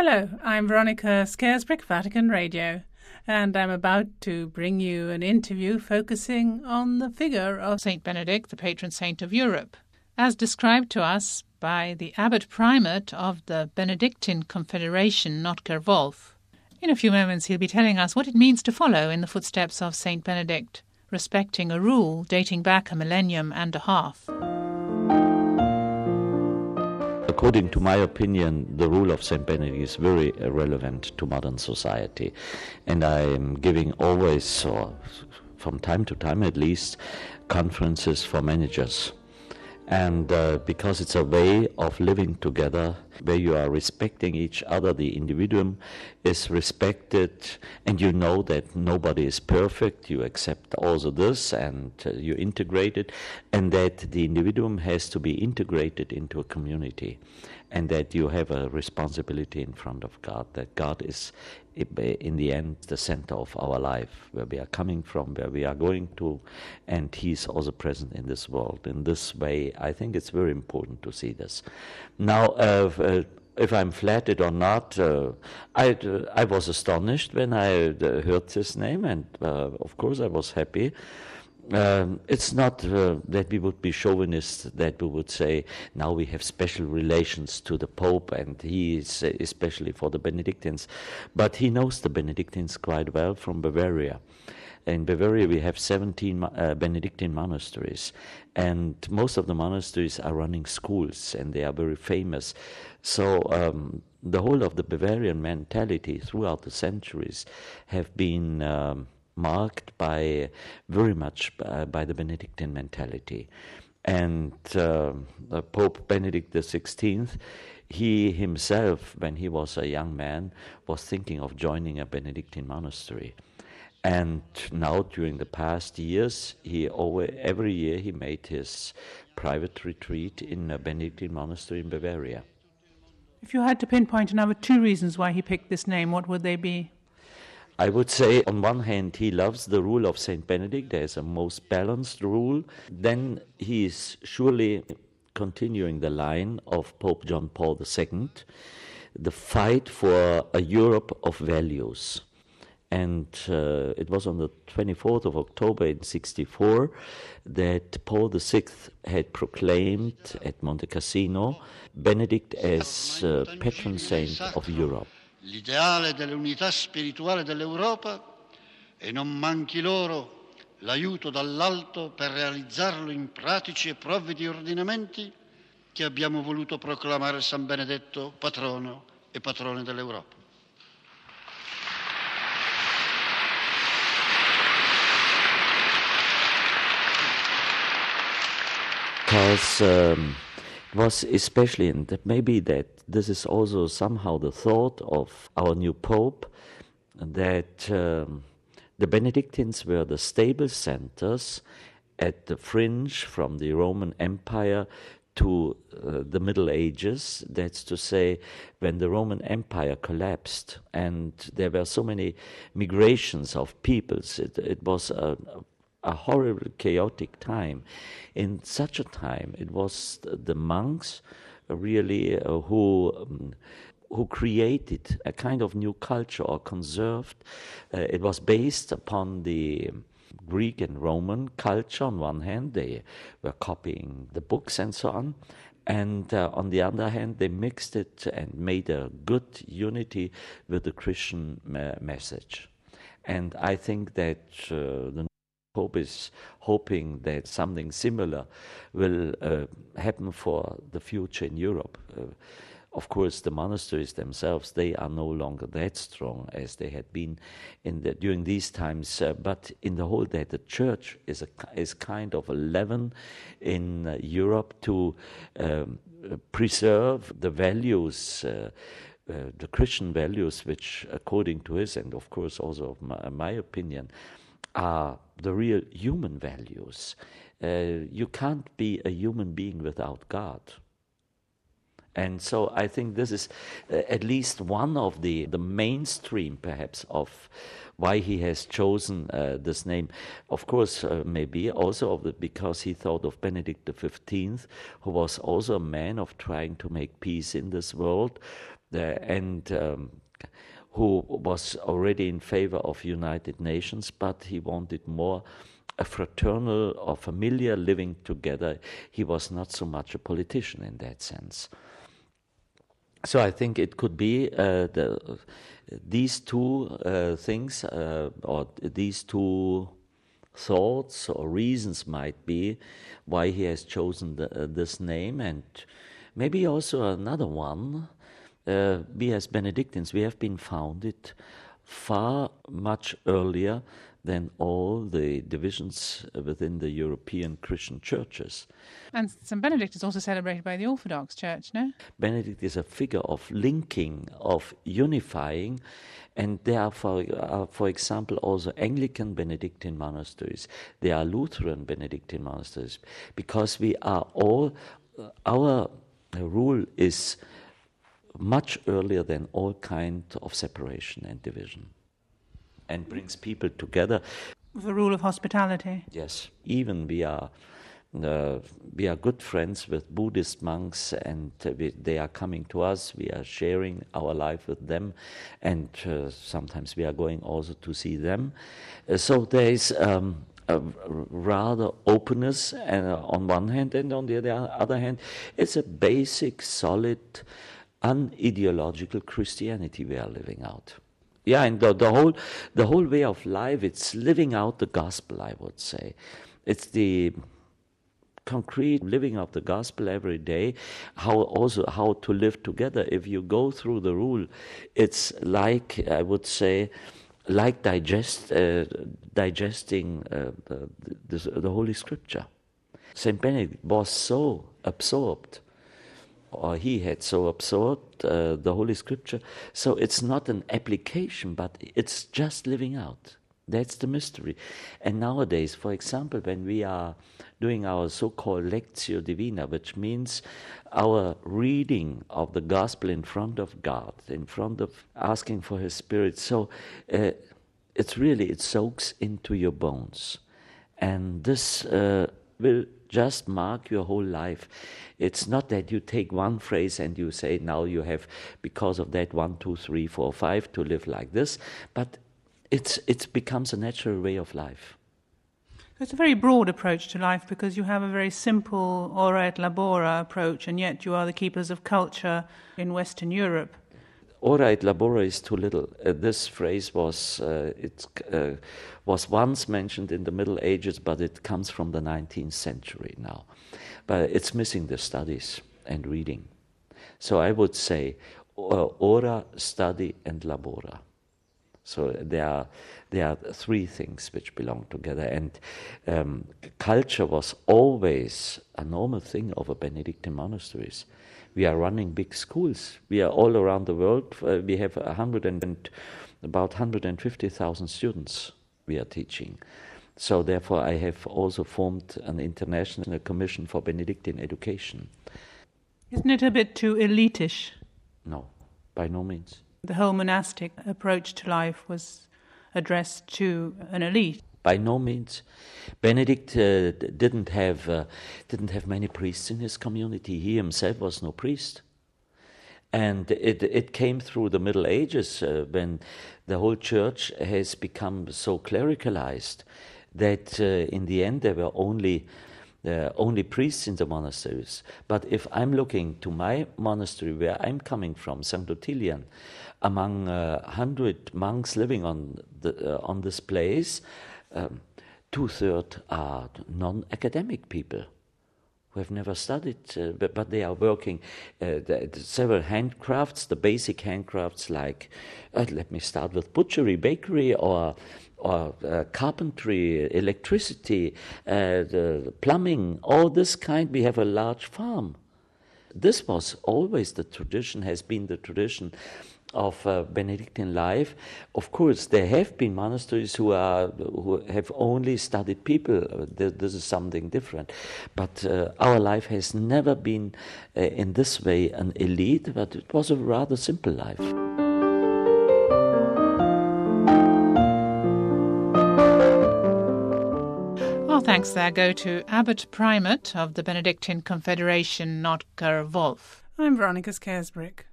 Hello, I'm Veronica Scarisbrick, Vatican Radio, and I'm about to bring you an interview focusing on the figure of Saint Benedict, the patron saint of Europe, as described to us by the Abbot Primate of the Benedictine Confederation, Notker Wolf. In a few moments he'll be telling us what it means to follow in the footsteps of Saint Benedict, respecting a rule dating back a millennium and a half. According to my opinion, the rule of St. Benedict is very relevant to modern society. And I am giving always, or from time to time at least, conferences for managers. And because it's a way of living together where you are respecting each other, the individuum is respected, and you know that nobody is perfect, you accept also this and you integrate it, and that the individuum has to be integrated into a community, and that you have a responsibility in front of God, that God is in the end the center of our life, where we are coming from, where we are going to, and He's also present in this world. In this way, I think it's very important to see this. Now, if I'm flattered or not, I was astonished when I heard this name, and of course I was happy. It's not that we would be chauvinists, that we would say now we have special relations to the Pope and he is especially for the Benedictines. But he knows the Benedictines quite well from Bavaria. In Bavaria we have 17 Benedictine monasteries, and most of the monasteries are running schools and they are very famous. So the whole of the Bavarian mentality throughout the centuries have been marked by very much by the Benedictine mentality. And Pope Benedict XVI, he himself, when he was a young man, was thinking of joining a Benedictine monastery. And now, during the past years, every year he made his private retreat in a Benedictine monastery in Bavaria. If you had to pinpoint another 2 reasons why he picked this name, what would they be? I would say, on one hand, he loves the rule of St. Benedict. There is a most balanced rule. Then he is surely continuing the line of Pope John Paul II, the fight for a Europe of values. And it was on the 24th of October in 1964 that Paul VI had proclaimed at Monte Cassino Benedict as patron saint of Europe. L'ideale dell'unità spirituale dell'Europa e non manchi loro l'aiuto dall'alto per realizzarlo in pratici e provvidi ordinamenti che abbiamo voluto proclamare San Benedetto patrono e patrone dell'Europa. Because it was especially, and maybe that this is also somehow the thought of our new Pope, that the Benedictines were the stable centers at the fringe from the Roman Empire to the Middle Ages. That's to say, when the Roman Empire collapsed and there were so many migrations of peoples, it was a horrible, chaotic time. In such a time, it was the monks really who created a kind of new culture or conserved. It was based upon the Greek and Roman culture on one hand. They were copying the books and so on. And on the other hand, they mixed it and made a good unity with the Christian message. And I think that the Pope is hoping that something similar will happen for the future in Europe. Of course, the monasteries themselves, they are no longer that strong as they had been during these times. But in the whole, that the Church is kind of a leaven in Europe to preserve the values, the Christian values, which, according to his, and of course also of my opinion, are the real human values. You can't be a human being without God. And so I think this is at least one of the mainstream, perhaps, of why he has chosen this name. Of course, maybe also because he thought of Benedict XV, who was also a man of trying to make peace in this world. who was already in favor of United Nations, but he wanted more a fraternal or familiar living together. He was not so much a politician in that sense. So I think it could be these two things, or these two thoughts or reasons might be why he has chosen this name, and maybe also another one. We as Benedictines, we have been founded far much earlier than all the divisions within the European Christian churches. And St. Benedict is also celebrated by the Orthodox Church, no? Benedict is a figure of linking, of unifying, and there are, for example, also Anglican Benedictine monasteries. There are Lutheran Benedictine monasteries, because we are all, our rule is much earlier than all kind of separation and division, and brings people together. The rule of hospitality. Yes, even we are good friends with Buddhist monks, and they are coming to us. We are sharing our life with them, and sometimes we are going also to see them. So there is a rather openness on one hand, and on the other hand, it's a basic, solid, unideological Christianity we are living out. Yeah, and the whole way of life, it's living out the gospel, I would say. It's the concrete living of the gospel every day, how to live together. If you go through the rule, it's like, I would say, like digesting the Holy Scripture. St. Benedict was so absorbed, or he had so absorbed the Holy Scripture, so it's not an application, but it's just living out. That's the mystery. And nowadays, for example, when we are doing our so-called Lectio Divina, which means our reading of the Gospel in front of God, in front of asking for His Spirit, so it soaks into your bones. And this will just mark your whole life. It's not that you take one phrase and you say, now you have, because of that, 1, 2, 3, 4, 5 to live like this, but it becomes a natural way of life. It's a very broad approach to life, because you have a very simple ora et labora approach, and yet you are the keepers of culture in Western Europe. Ora et labora is too little. This phrase was once mentioned in the Middle Ages, but it comes from the 19th century now. But it's missing the studies and reading. So I would say ora, study, and labora. So there are three things which belong together, and culture was always a normal thing over Benedictine monasteries. We are running big schools. We are all around the world. We have about 150,000 students we are teaching. So therefore I have also formed an international commission for Benedictine education. Isn't it a bit too elitish? No, by no means. The whole monastic approach to life was addressed to an elite. By no means. Benedict didn't have many priests in his community. He himself was no priest. And it came through the Middle Ages when the whole church has become so clericalized that in the end there were only priests in the monasteries. But if I'm looking to my monastery where I'm coming from, St. Ottilian, among 100 monks living on this place, 2/3 are non-academic people who have never studied, but they are working several handcrafts, the basic handcrafts like, let me start with butchery, bakery, or carpentry, electricity, the plumbing, all this kind. We have a large farm. This was always the tradition, has been the tradition of Benedictine life. Of course, there have been monasteries who have only studied people. This is something different. But our life has never been in this way an elite, but it was a rather simple life. Our thanks there go to Abbot Primate of the Benedictine Confederation, Notker Wolf. I'm Veronica Scaresbrick.